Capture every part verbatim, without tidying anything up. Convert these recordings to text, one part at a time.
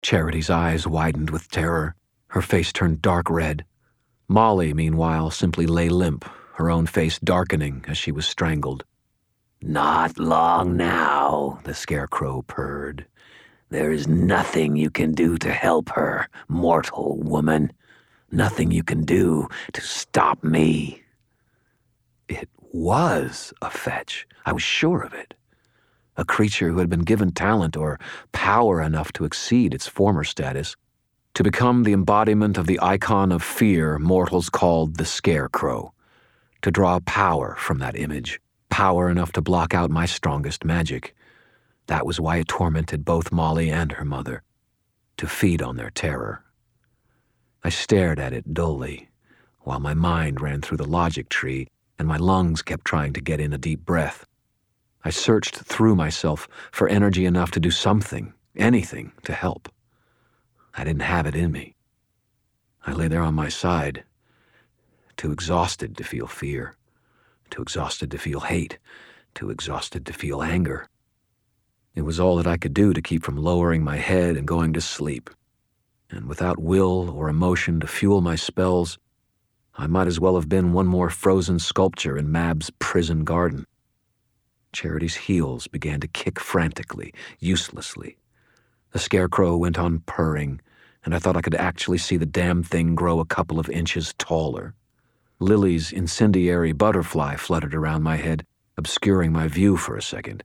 Charity's eyes widened with terror. Her face turned dark red. Molly, meanwhile, simply lay limp, her own face darkening as she was strangled. "Not long now," the Scarecrow purred. "There is nothing you can do to help her, mortal woman. Nothing you can do to stop me." It was a fetch. I was sure of it. A creature who had been given talent or power enough to exceed its former status, to become the embodiment of the icon of fear mortals called the Scarecrow, to draw power from that image, power enough to block out my strongest magic. That was why it tormented both Molly and her mother, to feed on their terror. I stared at it dully, while my mind ran through the logic tree and my lungs kept trying to get in a deep breath. I searched through myself for energy enough to do something, anything, to help. I didn't have it in me. I lay there on my side, too exhausted to feel fear, too exhausted to feel hate, too exhausted to feel anger. It was all that I could do to keep from lowering my head and going to sleep. And without will or emotion to fuel my spells, I might as well have been one more frozen sculpture in Mab's prison garden. Charity's heels began to kick frantically, uselessly. The Scarecrow went on purring, and I thought I could actually see the damn thing grow a couple of inches taller. Lily's incendiary butterfly fluttered around my head, obscuring my view for a second.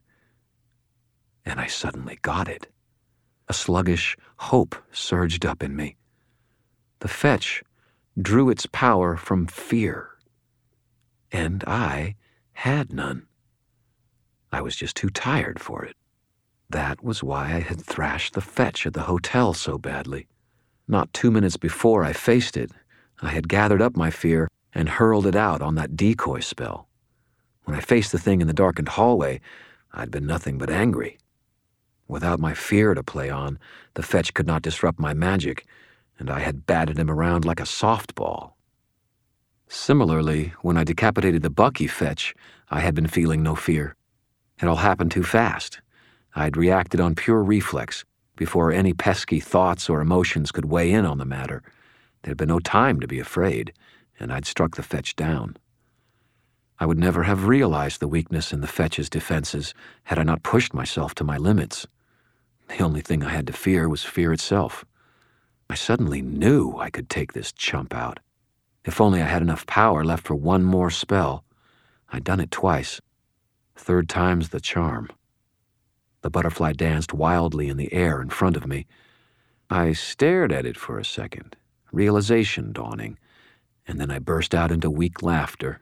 And I suddenly got it. A sluggish hope surged up in me. The fetch drew its power from fear, and I had none. I was just too tired for it. That was why I had thrashed the fetch at the hotel so badly. Not two minutes before I faced it, I had gathered up my fear and hurled it out on that decoy spell. When I faced the thing in the darkened hallway, I'd been nothing but angry. Without my fear to play on, the fetch could not disrupt my magic, and I had batted him around like a softball. Similarly, when I decapitated the Bucky fetch, I had been feeling no fear. It all happened too fast. I'd reacted on pure reflex, before any pesky thoughts or emotions could weigh in on the matter. There'd been no time to be afraid, and I'd struck the fetch down. I would never have realized the weakness in the fetch's defenses had I not pushed myself to my limits. The only thing I had to fear was fear itself. I suddenly knew I could take this chump out. If only I had enough power left for one more spell. I'd done it twice. Third time's the charm. The butterfly danced wildly in the air in front of me. I stared at it for a second, realization dawning, and then I burst out into weak laughter.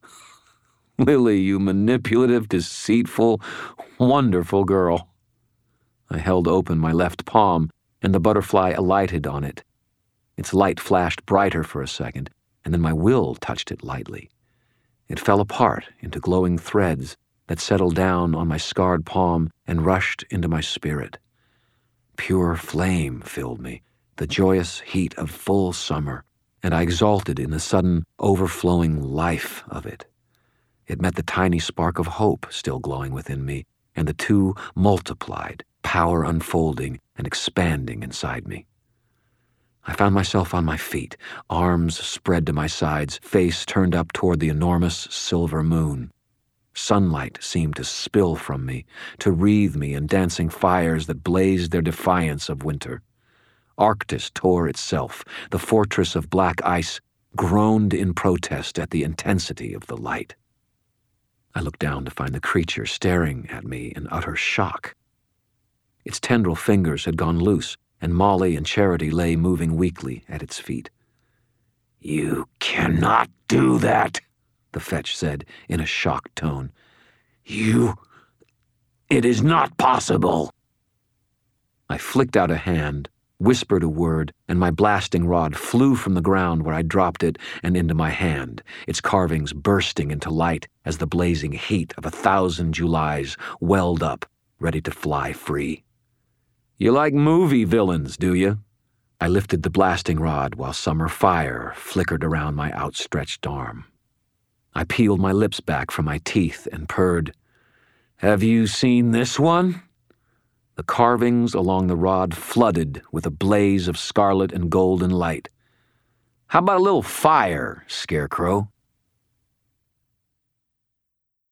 "Lily, you manipulative, deceitful, wonderful girl." I held open my left palm, and the butterfly alighted on it. Its light flashed brighter for a second, and then my will touched it lightly. It fell apart into glowing threads that settled down on my scarred palm and rushed into my spirit. Pure flame filled me, the joyous heat of full summer, and I exulted in the sudden, overflowing life of it. It met the tiny spark of hope still glowing within me, and the two multiplied, power unfolding and expanding inside me. I found myself on my feet, arms spread to my sides, face turned up toward the enormous silver moon. Sunlight seemed to spill from me, to wreathe me in dancing fires that blazed their defiance of winter. Arctis tore itself, the fortress of black ice groaned in protest at the intensity of the light. I looked down to find the creature staring at me in utter shock. Its tendril fingers had gone loose, and Molly and Charity lay moving weakly at its feet. "You cannot do that," the fetch said in a shocked tone. "You... it is not possible." I flicked out a hand, whispered a word, and my blasting rod flew from the ground where I dropped it and into my hand, its carvings bursting into light as the blazing heat of a thousand Julys welled up, ready to fly free. "You like movie villains, do you?" I lifted the blasting rod while summer fire flickered around my outstretched arm. I peeled my lips back from my teeth and purred, "Have you seen this one?" The carvings along the rod flooded with a blaze of scarlet and golden light. "How about a little fire, Scarecrow?"